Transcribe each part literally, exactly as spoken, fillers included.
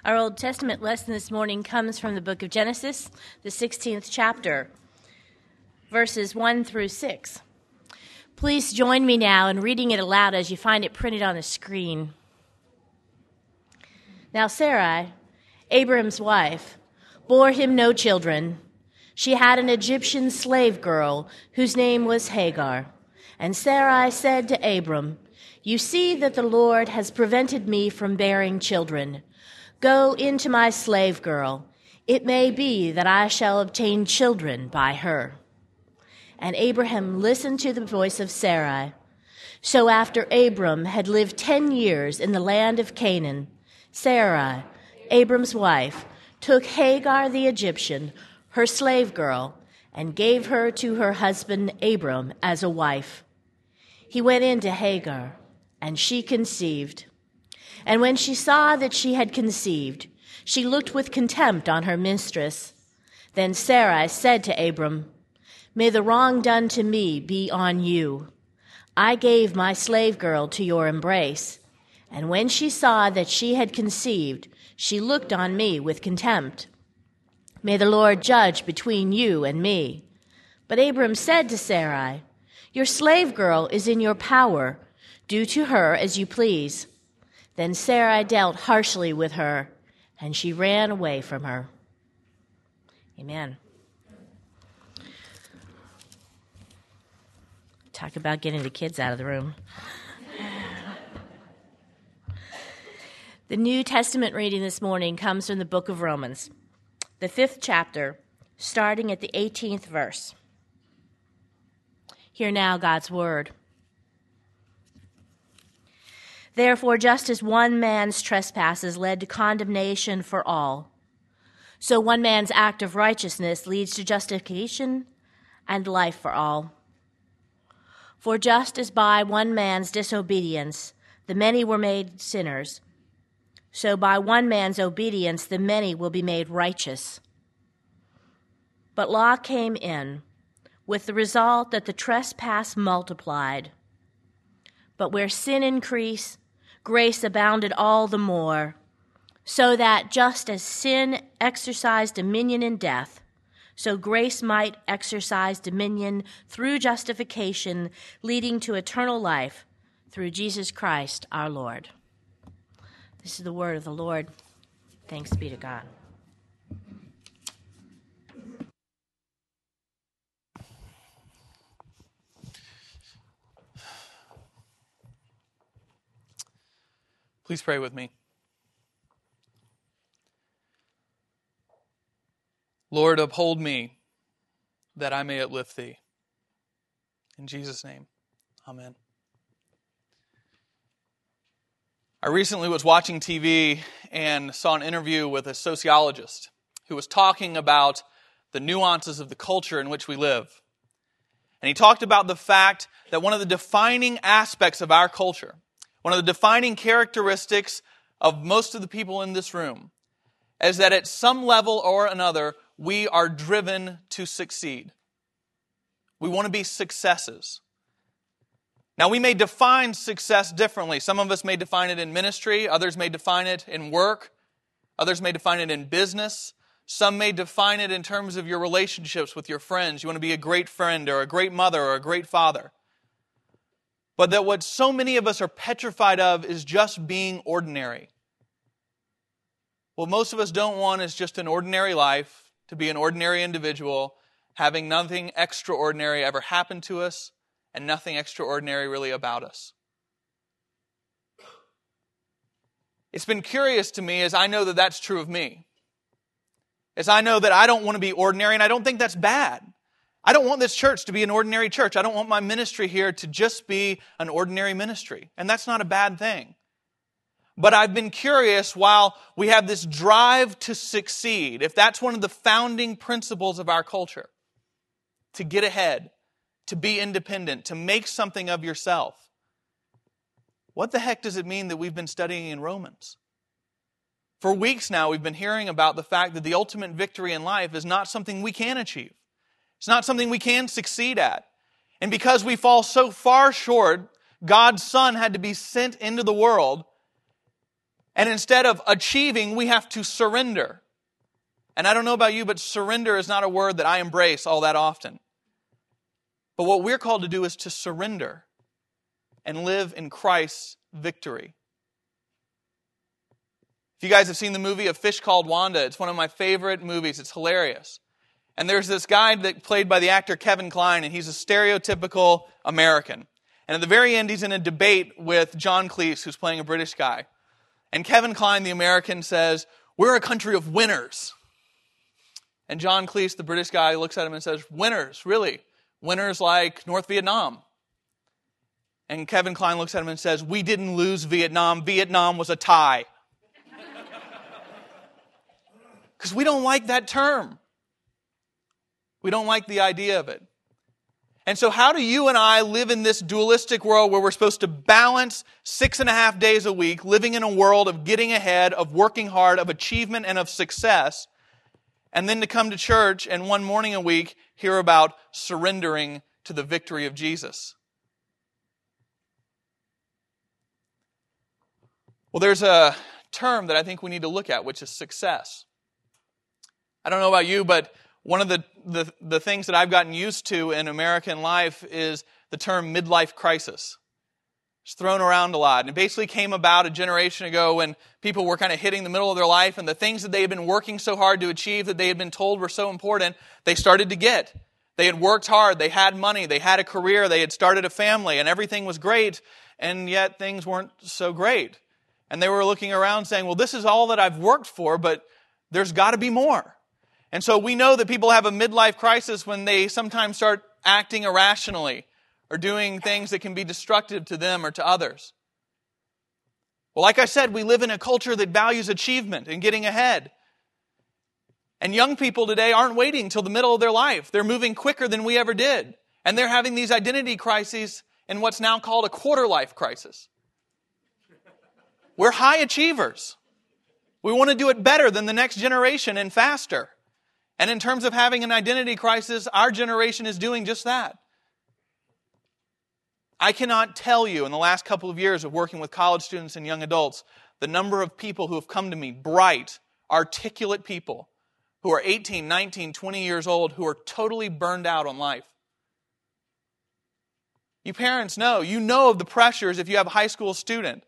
Our Old Testament lesson this morning comes from the book of Genesis, the sixteenth chapter, verses one through six. Please join me now in reading it aloud as you find it printed on the screen. Now Sarai, Abram's wife, bore him no children. She had an Egyptian slave girl whose name was Hagar. And Sarai said to Abram, "You see that the Lord has prevented me from bearing children. Go into my slave girl. It may be that I shall obtain children by her." And Abraham listened to the voice of Sarai. So after Abram had lived ten years in the land of Canaan, Sarai, Abram's wife, took Hagar the Egyptian, her slave girl, and gave her to her husband Abram as a wife. He went in to Hagar, and she conceived. And when she saw that she had conceived, she looked with contempt on her mistress. Then Sarai said to Abram, "May the wrong done to me be on you. I gave my slave girl to your embrace, and when she saw that she had conceived, she looked on me with contempt. May the Lord judge between you and me." But Abram said to Sarai, "Your slave girl is in your power. Do to her as you please." Then Sarai dealt harshly with her, and she ran away from her. Amen. Talk about getting the kids out of the room. The New Testament reading this morning comes from the book of Romans, the fifth chapter, starting at the eighteenth verse. Hear now God's word. "Therefore, just as one man's trespasses led to condemnation for all, so one man's act of righteousness leads to justification and life for all. For just as by one man's disobedience the many were made sinners, so by one man's obedience the many will be made righteous. But law came in, with the result that the trespass multiplied. But where sin increased, grace abounded all the more, so that just as sin exercised dominion in death, so grace might exercise dominion through justification, leading to eternal life through Jesus Christ our Lord." This is the word of the Lord. Thanks be to God. Please pray with me. Lord, uphold me, that I may uplift thee. In Jesus' name, amen. I recently was watching T V and saw an interview with a sociologist who was talking about the nuances of the culture in which we live. And he talked about the fact that one of the defining aspects of our culture, one of the defining characteristics of most of the people in this room, is that at some level or another, we are driven to succeed. We want to be successes. Now, we may define success differently. Some of us may define it in ministry. Others may define it in work. Others may define it in business. Some may define it in terms of your relationships with your friends. You want to be a great friend or a great mother or a great father. But that what so many of us are petrified of is just being ordinary. What most of us don't want is just an ordinary life, to be an ordinary individual, having nothing extraordinary ever happen to us, and nothing extraordinary really about us. It's been curious to me as I know that that's true of me. As I know that I don't want to be ordinary, and I don't think that's bad. I don't want this church to be an ordinary church. I don't want my ministry here to just be an ordinary ministry. And that's not a bad thing. But I've been curious, while we have this drive to succeed, if that's one of the founding principles of our culture, to get ahead, to be independent, to make something of yourself, what the heck does it mean that we've been studying in Romans? For weeks now, we've been hearing about the fact that the ultimate victory in life is not something we can achieve. It's not something we can succeed at. And because we fall so far short, God's Son had to be sent into the world And instead of achieving, we have to surrender. And I don't know about you, but surrender is not a word that I embrace all that often. But what we're called to do is to surrender and live in Christ's victory. If you guys have seen the movie A Fish Called Wanda, it's one of my favorite movies. It's hilarious. And there's this guy that played by the actor Kevin Kline, and he's a stereotypical American. And at the very end, he's in a debate with John Cleese, who's playing a British guy. And Kevin Kline, the American, says, "We're a country of winners." And John Cleese, the British guy, looks at him and says, "Winners, really? Winners like North Vietnam?" And Kevin Kline looks at him and says, "We didn't lose Vietnam. Vietnam was a tie." Because we don't like that term. We don't like the idea of it. And so how do you and I live in this dualistic world where we're supposed to balance six and a half days a week, living in a world of getting ahead, of working hard, of achievement, and of success, and then to come to church and one morning a week hear about surrendering to the victory of Jesus? Well, there's a term that I think we need to look at, which is success. I don't know about you, but one of the, the, the things that I've gotten used to in American life is the term midlife crisis. It's thrown around a lot. And it basically came about a generation ago when people were kind of hitting the middle of their life, and the things that they had been working so hard to achieve, that they had been told were so important, they started to get. They had worked hard, they had money, they had a career, they had started a family, and everything was great, and yet things weren't so great. And they were looking around saying, well, this is all that I've worked for, but there's got to be more. And so we know that people have a midlife crisis when they sometimes start acting irrationally or doing things that can be destructive to them or to others. Well, like I said, we live in a culture that values achievement and getting ahead. And young people today aren't waiting until the middle of their life. They're moving quicker than we ever did. And they're having these identity crises in what's now called a quarter life crisis. We're high achievers. We want to do it better than the next generation and faster. And in terms of having an identity crisis, our generation is doing just that. I cannot tell you in the last couple of years of working with college students and young adults, the number of people who have come to me, bright, articulate people, who are eighteen, nineteen, twenty years old, who are totally burned out on life. You parents know, you know of the pressures if you have a high school student,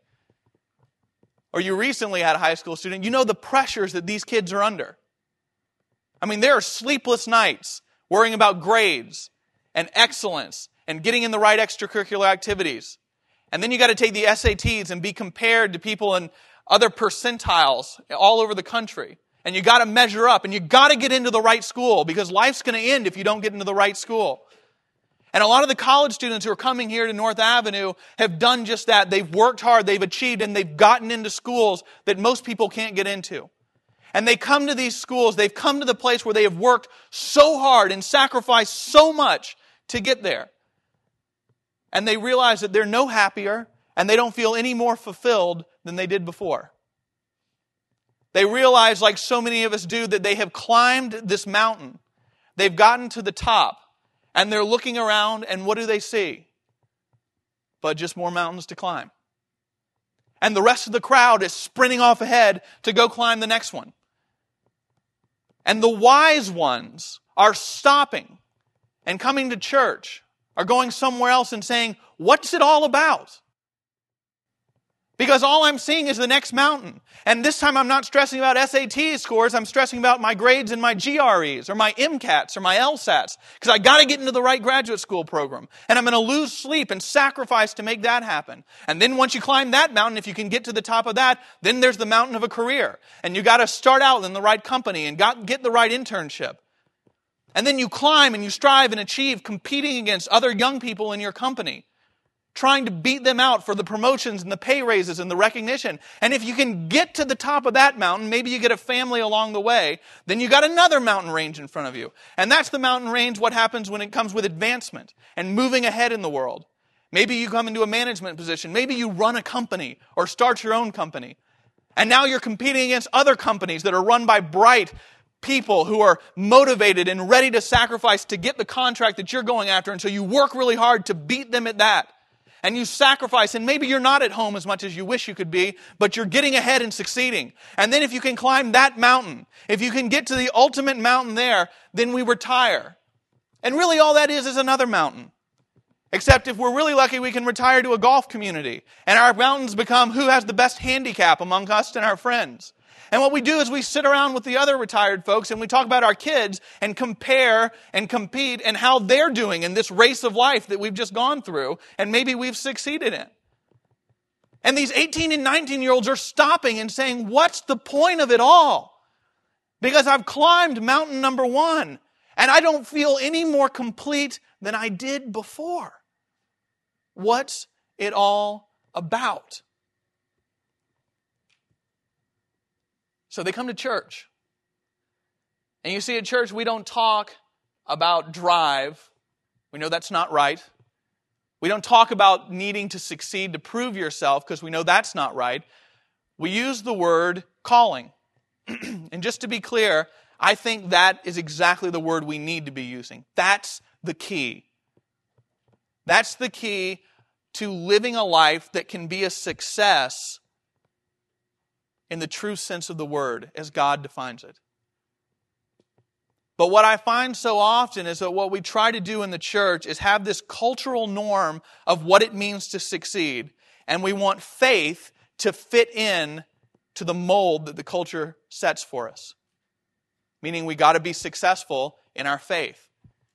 or you recently had a high school student, you know the pressures that these kids are under. I mean, there are sleepless nights worrying about grades and excellence and getting in the right extracurricular activities. And then you got to take the S A Ts and be compared to people in other percentiles all over the country. And you got to measure up, and you got to get into the right school, because life's going to end if you don't get into the right school. And a lot of the college students who are coming here to North Avenue have done just that. They've worked hard, they've achieved, and they've gotten into schools that most people can't get into. And they come to these schools, they've come to the place where they have worked so hard and sacrificed so much to get there. And they realize that they're no happier and they don't feel any more fulfilled than they did before. They realize, like so many of us do, that they have climbed this mountain. They've gotten to the top and they're looking around, and what do they see? But just more mountains to climb. And the rest of the crowd is sprinting off ahead to go climb the next one. And the wise ones are stopping and coming to church, are going somewhere else and saying, what's it all about? Because all I'm seeing is the next mountain. And this time I'm not stressing about S A T scores, I'm stressing about my grades in my G R Es or my MCATs or my LSATs. Because I got to get into the right graduate school program. And I'm going to lose sleep and sacrifice to make that happen. And then once you climb that mountain, if you can get to the top of that, then there's the mountain of a career. And you got to start out in the right company and got, get the right internship. And then you climb and you strive and achieve, competing against other young people in your company, trying to beat them out for the promotions and the pay raises and the recognition. And if you can get to the top of that mountain, maybe you get a family along the way, then you got another mountain range in front of you. And that's the mountain range, what happens when it comes with advancement and moving ahead in the world. Maybe you come into a management position. Maybe you run a company or start your own company. And now you're competing against other companies that are run by bright people who are motivated and ready to sacrifice to get the contract that you're going after. And so you work really hard to beat them at that. and you sacrifice, and maybe you're not at home as much as you wish you could be, but you're getting ahead and succeeding. And then if you can climb that mountain, if you can get to the ultimate mountain there, then we retire. And really all that is is another mountain. Except if we're really lucky, we can retire to a golf community. And our mountains become who has the best handicap among us and our friends. And what we do is we sit around with the other retired folks and we talk about our kids and compare and compete and how they're doing in this race of life that we've just gone through and maybe we've succeeded in. And these eighteen and nineteen-year-olds are stopping and saying, what's the point of it all? Because I've climbed mountain number one and I don't feel any more complete than I did before. What's it all about? So they come to church. And you see at church, we don't talk about drive. We know that's not right. We don't talk about needing to succeed to prove yourself because we know that's not right. We use the word calling. And just to be clear, I think that is exactly the word we need to be using. That's the key. That's the key to living a life that can be a success in the true sense of the word, as God defines it. But what I find so often is that what we try to do in the church is have this cultural norm of what it means to succeed, and we want faith to fit in to the mold that the culture sets for us. Meaning we got to be successful in our faith.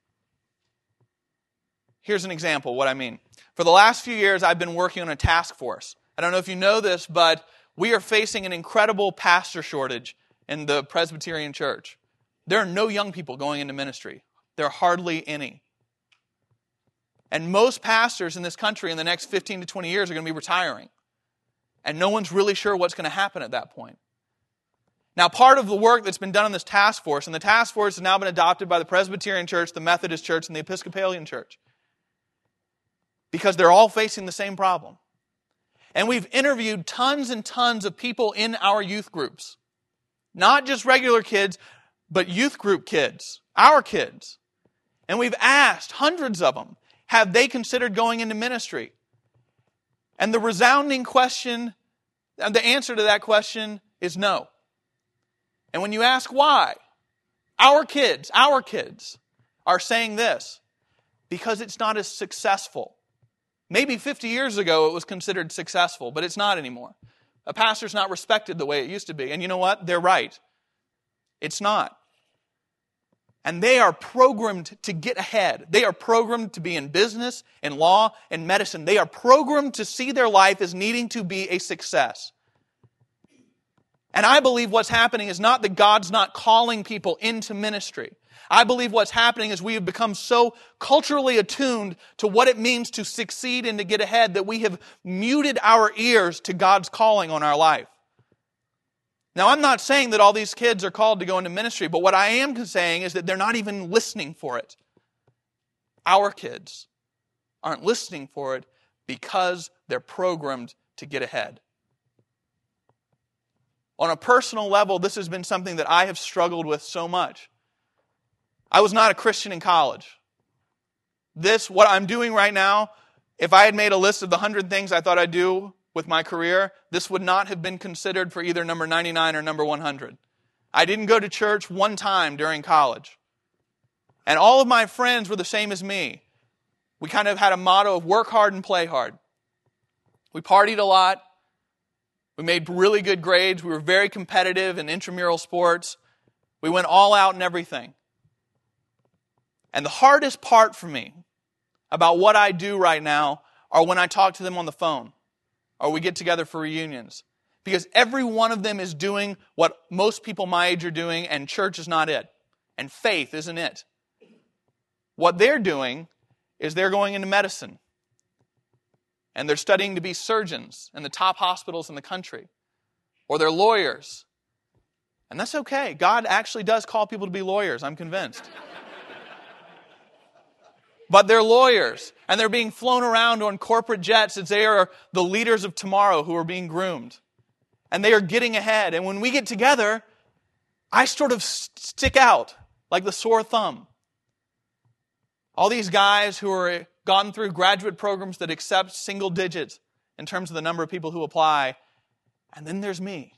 Here's an example of what I mean. For the last few years, I've been working on a task force. I don't know if you know this, but we are facing an incredible pastor shortage in the Presbyterian Church. There are no young people going into ministry. There are hardly any. And most pastors in this country in the next fifteen to twenty years are going to be retiring. And no one's really sure what's going to happen at that point. Now, part of the work that's been done on this task force, and the task force has now been adopted by the Presbyterian Church, the Methodist Church, and the Episcopalian Church. Because they're all facing the same problem. And we've interviewed tons and tons of people in our youth groups. Not just regular kids, but youth group kids. Our kids. And we've asked hundreds of them, have they considered going into ministry? And the resounding question, and the answer to that question is no. And when you ask why, our kids, our kids are saying this, because it's not as successful. Maybe fifty years ago it was considered successful, but it's not anymore. A pastor's not respected the way it used to be. And you know what? They're right. It's not. And they are programmed to get ahead. They are programmed to be in business, in law, in medicine. They are programmed to see their life as needing to be a success. And I believe what's happening is not that God's not calling people into ministry. I believe what's happening is we have become so culturally attuned to what it means to succeed and to get ahead that we have muted our ears to God's calling on our life. Now, I'm not saying that all these kids are called to go into ministry, but what I am saying is that they're not even listening for it. Our kids aren't listening for it because they're programmed to get ahead. On a personal level, this has been something that I have struggled with so much. I was not a Christian in college. This, what I'm doing right now, if I had made a list of the hundred things I thought I'd do with my career, this would not have been considered for either number ninety-nine or number one hundred. I didn't go to church one time during college. And all of my friends were the same as me. We kind of had a motto of work hard and play hard. We partied a lot. We made really good grades. We were very competitive in intramural sports. We went all out and everything. And the hardest part for me about what I do right now are when I talk to them on the phone or we get together for reunions. Because every one of them is doing what most people my age are doing, and church is not it. And faith isn't it. What they're doing is they're going into medicine. And they're studying to be surgeons in the top hospitals in the country. Or they're lawyers. And that's okay. God actually does call people to be lawyers, I'm convinced. But they're lawyers, and they're being flown around on corporate jets as they are the leaders of tomorrow who are being groomed. And they are getting ahead. And when we get together, I sort of stick out like the sore thumb. All these guys who are gotten through graduate programs that accept single digits in terms of the number of people who apply. And then there's me.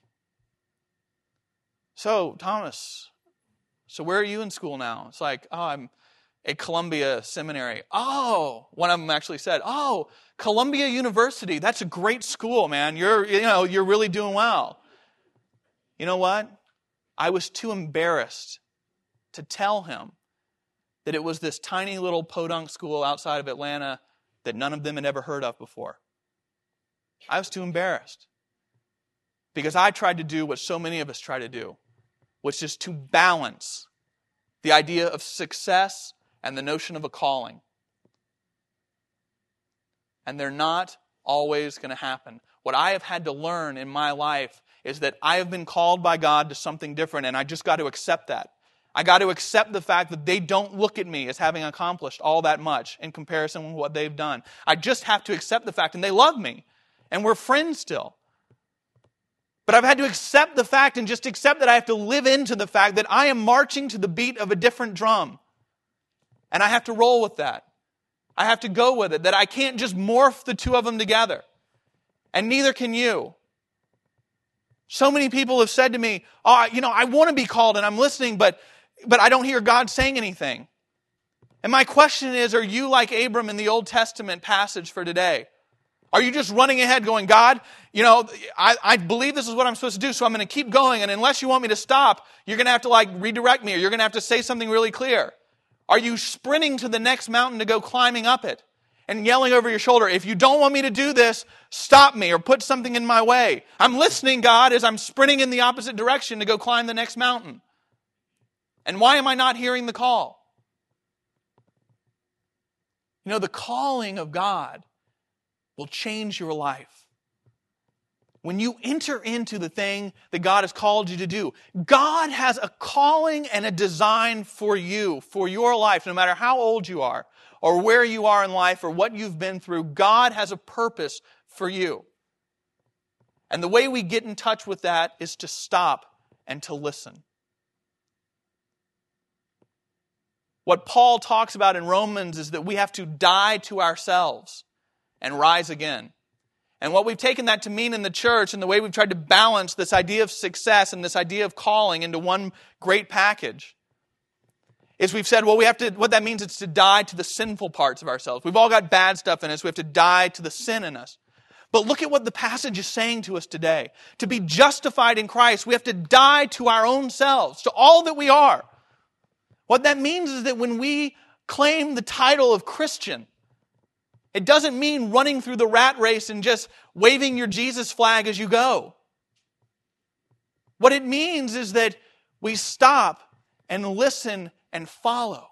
So, Thomas, so where are you in school now? It's like, oh, I'm at Columbia Seminary. Oh, one of them actually said, oh, Columbia University, that's a great school, man. You're, you know, you're really doing well. You know what? I was too embarrassed to tell him that it was this tiny little podunk school outside of Atlanta that none of them had ever heard of before. I was too embarrassed because I tried to do what so many of us try to do, which is to balance the idea of success and the notion of a calling. And they're not always going to happen. What I have had to learn in my life is that I have been called by God to something different, and I just got to accept that. I got to accept the fact that they don't look at me as having accomplished all that much in comparison with what they've done. I just have to accept the fact, and they love me, and we're friends still. But I've had to accept the fact and just accept that I have to live into the fact that I am marching to the beat of a different drum. And I have to roll with that. I have to go with it, that I can't just morph the two of them together. And neither can you. So many people have said to me, oh, you know, I want to be called and I'm listening, but, but I don't hear God saying anything. And my question is, are you like Abram in the Old Testament passage for today? Are you just running ahead going, God, you know, I, I believe this is what I'm supposed to do, so I'm going to keep going, and unless you want me to stop, you're going to have to like redirect me, or you're going to have to say something really clear. Are you sprinting to the next mountain to go climbing up it and yelling over your shoulder, if you don't want me to do this, stop me or put something in my way? I'm listening, God, as I'm sprinting in the opposite direction to go climb the next mountain. And why am I not hearing the call? You know, the calling of God will change your life. When you enter into the thing that God has called you to do, God has a calling and a design for you, for your life, no matter how old you are, or where you are in life, or what you've been through. God has a purpose for you. And the way we get in touch with that is to stop and to listen. What Paul talks about in Romans is that we have to die to ourselves and rise again. And what we've taken that to mean in the church, and the way we've tried to balance this idea of success and this idea of calling into one great package, is we've said, well, we have to, what that means is to die to the sinful parts of ourselves. We've all got bad stuff in us. We have to die to the sin in us. But look at what the passage is saying to us today. To be justified in Christ, we have to die to our own selves, to all that we are. What that means is that when we claim the title of Christian, it doesn't mean running through the rat race and just waving your Jesus flag as you go. What it means is that we stop and listen and follow.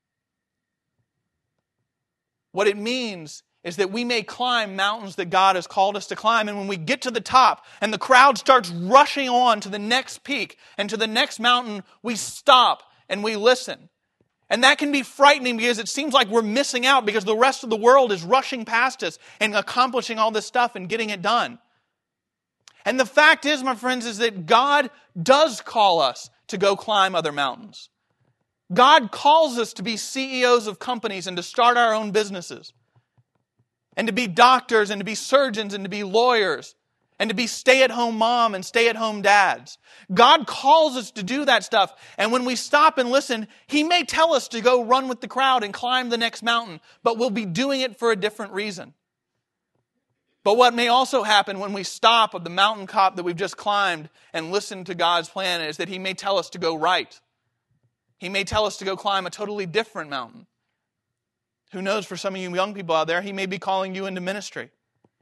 What it means is that we may climb mountains that God has called us to climb, and when we get to the top and the crowd starts rushing on to the next peak and to the next mountain, we stop and we listen. And that can be frightening because it seems like we're missing out because the rest of the world is rushing past us and accomplishing all this stuff and getting it done. And the fact is, my friends, is that God does call us to go climb other mountains. God calls us to be C E Os of companies and to start our own businesses. And to be doctors and to be surgeons and to be lawyers. And to be stay-at-home mom and stay-at-home dads. God calls us to do that stuff. And when we stop and listen, He may tell us to go run with the crowd and climb the next mountain. But we'll be doing it for a different reason. But what may also happen when we stop at the mountain top that we've just climbed and listen to God's plan is that He may tell us to go right. He may tell us to go climb a totally different mountain. Who knows, for some of you young people out there, He may be calling you into ministry.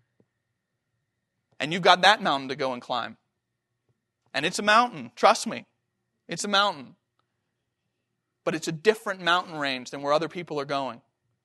And you've got that mountain to go and climb. And it's a mountain, trust me. It's a mountain. But it's a different mountain range than where other people are going.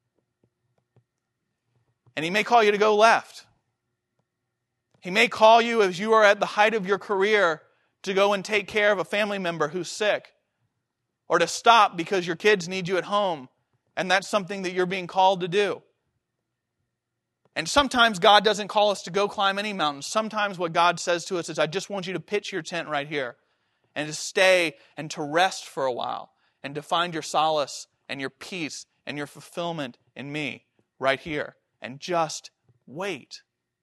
And He may call you to go left. He may call you as you are at the height of your career to go and take care of a family member who's sick. Or to stop because your kids need you at home. And that's something that you're being called to do. And sometimes God doesn't call us to go climb any mountain. Sometimes what God says to us is, I just want you to pitch your tent right here and to stay and to rest for a while and to find your solace and your peace and your fulfillment in me right here and just wait.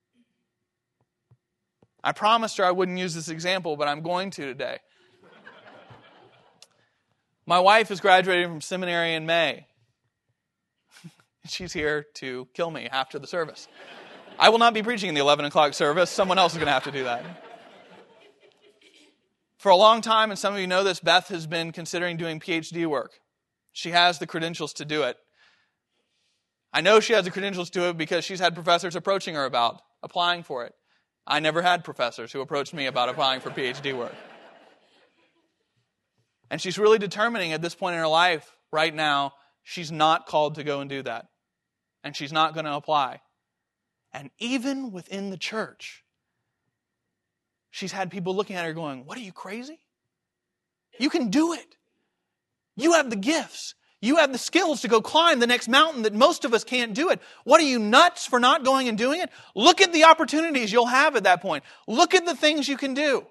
I promised her I wouldn't use this example, but I'm going to today. My wife is graduating from seminary in May. She's here to kill me after the service. I will not be preaching in the eleven o'clock service. Someone else is going to have to do that. For a long time, and some of you know this, Beth has been considering doing P H D work. She has the credentials to do it. I know she has the credentials to do it because she's had professors approaching her about applying for it. I never had professors who approached me about applying for P H D work. And she's really determining at this point in her life, right now, she's not called to go and do that. And she's not going to apply. And even within the church, she's had people looking at her going, "What, are you crazy? You can do it. You have the gifts. You have the skills to go climb the next mountain that most of us can't do it. What, are you nuts for not going and doing it? Look at the opportunities you'll have at that point. Look at the things you can do."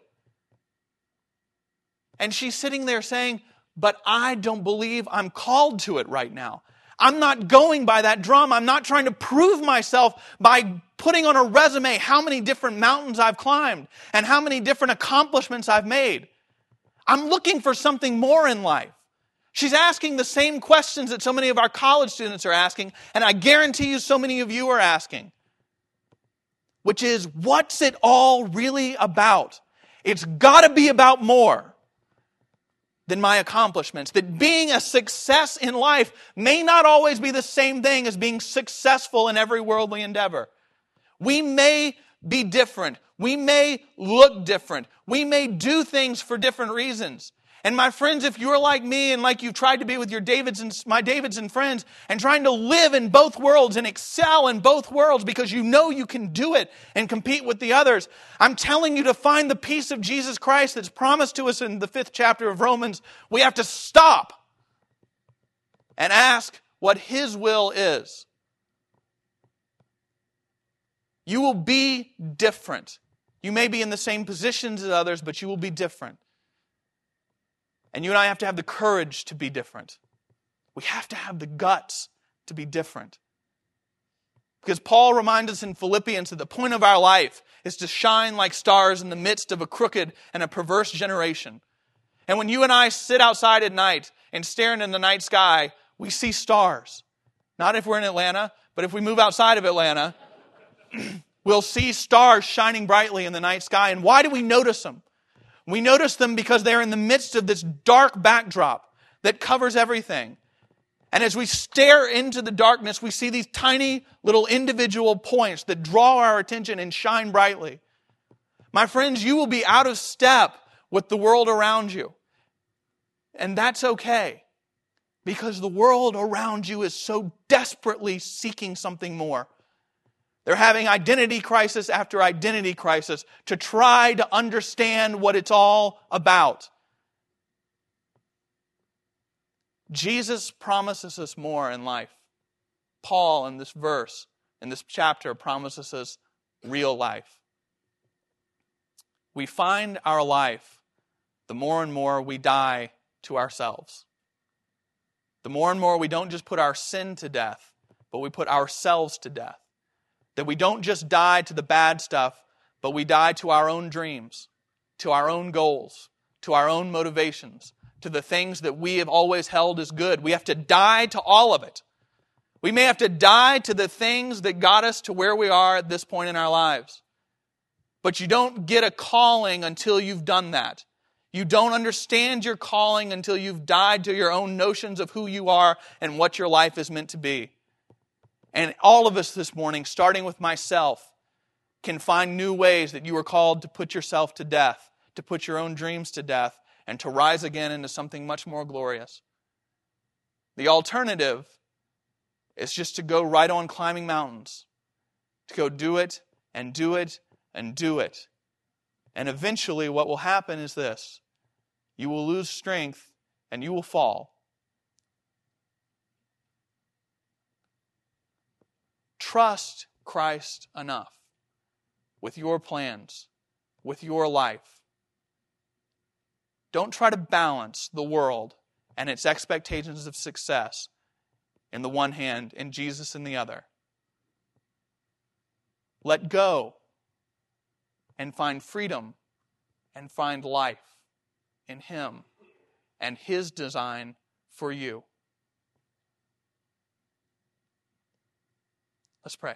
And she's sitting there saying, "But I don't believe I'm called to it right now. I'm not going by that drum. I'm not trying to prove myself by putting on a resume how many different mountains I've climbed and how many different accomplishments I've made. I'm looking for something more in life." She's asking the same questions that so many of our college students are asking, and I guarantee you so many of you are asking, which is, what's it all really about? It's got to be about more than my accomplishments. That being a success in life may not always be the same thing as being successful in every worldly endeavor. We may be different. We may look different. We may do things for different reasons. And my friends, if you're like me and like you've tried to be with your Davids and my Davids and friends and trying to live in both worlds and excel in both worlds because you know you can do it and compete with the others, I'm telling you, to find the peace of Jesus Christ that's promised to us in the fifth chapter of Romans, we have to stop and ask what His will is. You will be different. You may be in the same positions as others, but you will be different. And you and I have to have the courage to be different. We have to have the guts to be different. Because Paul reminds us in Philippians that the point of our life is to shine like stars in the midst of a crooked and a perverse generation. And when you and I sit outside at night and stare into the night sky, we see stars. Not if we're in Atlanta, but if we move outside of Atlanta, we'll see stars shining brightly in the night sky. And why do we notice them? We notice them because they're in the midst of this dark backdrop that covers everything. And as we stare into the darkness, we see these tiny little individual points that draw our attention and shine brightly. My friends, you will be out of step with the world around you. And that's okay, because the world around you is so desperately seeking something more. They're having identity crisis after identity crisis to try to understand what it's all about. Jesus promises us more in life. Paul, in this verse, in this chapter, promises us real life. We find our life the more and more we die to ourselves. The more and more we don't just put our sin to death, but we put ourselves to death. That we don't just die to the bad stuff, but we die to our own dreams, to our own goals, to our own motivations, to the things that we have always held as good. We have to die to all of it. We may have to die to the things that got us to where we are at this point in our lives. But you don't get a calling until you've done that. You don't understand your calling until you've died to your own notions of who you are and what your life is meant to be. And all of us this morning, starting with myself, can find new ways that you are called to put yourself to death, to put your own dreams to death, and to rise again into something much more glorious. The alternative is just to go right on climbing mountains, to go do it and do it and do it. And eventually what will happen is this: you will lose strength and you will fall. Trust Christ enough with your plans, with your life. Don't try to balance the world and its expectations of success in the one hand and Jesus in the other. let go and find freedom and find life in Him and His design for you. Let's pray.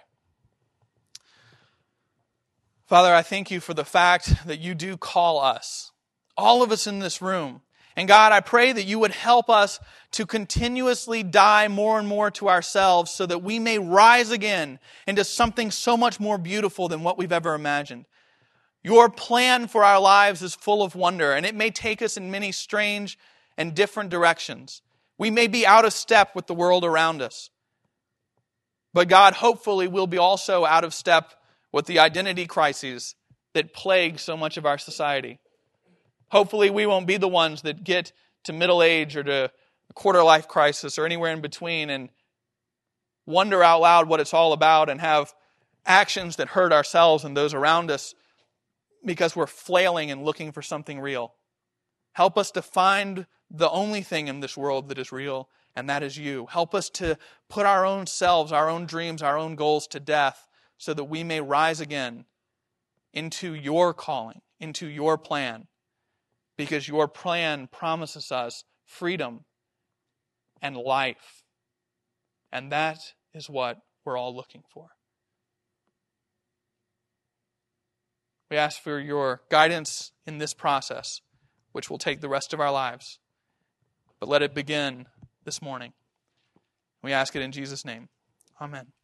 Father, I thank you for the fact that you do call us, all of us in this room. And God, I pray that you would help us to continuously die more and more to ourselves so that we may rise again into something so much more beautiful than what we've ever imagined. Your plan for our lives is full of wonder, and it may take us in many strange and different directions. We may be out of step with the world around us. But God, hopefully, we'll be also out of step with the identity crises that plague so much of our society. Hopefully, we won't be the ones that get to middle age or to a quarter life crisis or anywhere in between and wonder out loud what it's all about and have actions that hurt ourselves and those around us because we're flailing and looking for something real. Help us to find the only thing in this world that is real, and that is you. Help us to put our own selves, our own dreams, our own goals to death so that we may rise again into your calling, into your plan, because your plan promises us freedom and life. And that is what we're all looking for. We ask for your guidance in this process, which will take the rest of our lives. But let it begin this morning. We ask it in Jesus' name. Amen.